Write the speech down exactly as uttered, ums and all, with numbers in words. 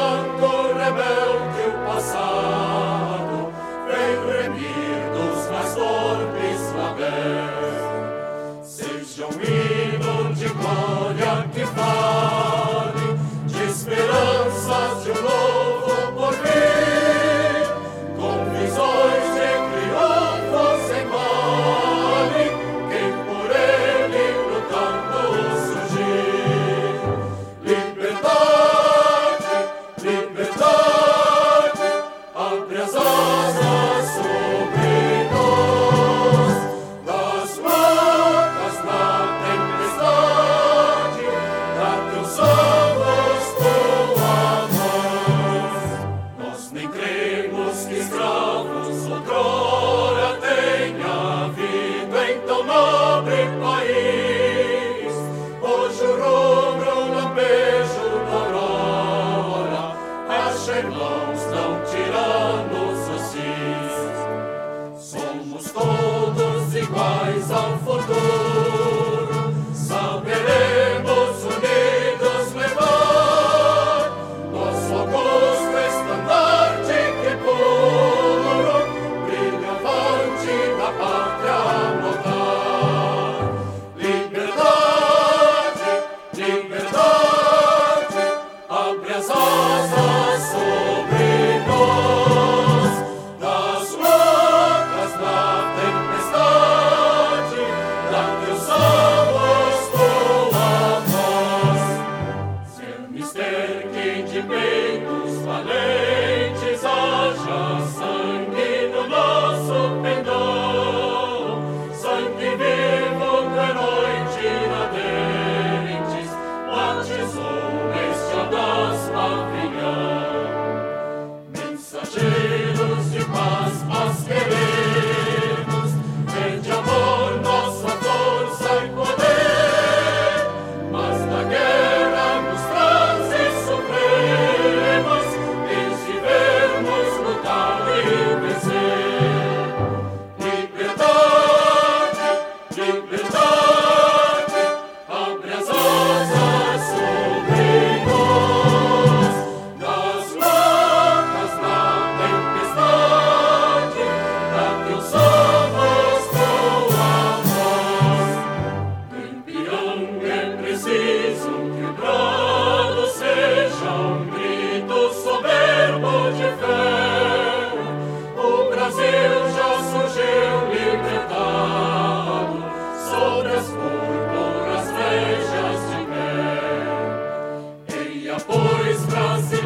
canto rebelde o passado vem remir dos mais torpes labéis. Seja um hino de glória que fale de esperanças de um novo porvir, com visões de triunfo sem male, quem por ele lutando surgir. Liberdade, liberdade, abre as asas sobre nós, das marcas na tempestade, dá teus salvos tua voz. Nós nem cremos que escravos outrora tenha havido em tão nobre país. Hoje o rubro lampejo da aurora acha irmãos tão tiranos assis. Somos todos iguais ao futuro, saberemos unidos levar nosso augusto estandarte que puro brilha avante da pátria notar. Liberdade, liberdade, abre as asas sobre nós, das marcas na tempestade, dá teus salvos tua voz. Se é mister que de peitos valentes haja sangue no nosso pendão, sangue vivo do herói Tiradentes, batizou este audaz pavilhão. Mensageiros de paz, paz queremos, vem amor nossa força e poder, mas na guerra nos transes supremos, desde vermos lutar e vencer. Liberdade, liberdade, abre as asas sobre nós, das marcas na tempestade, dá teus salvos tua voz. No Ipiranga é preciso que o brado seja um grito soberbo de fé. O Brasil já surgiu libertado sobre as púrpuras flechas de pé. Eia, pois, Brasil,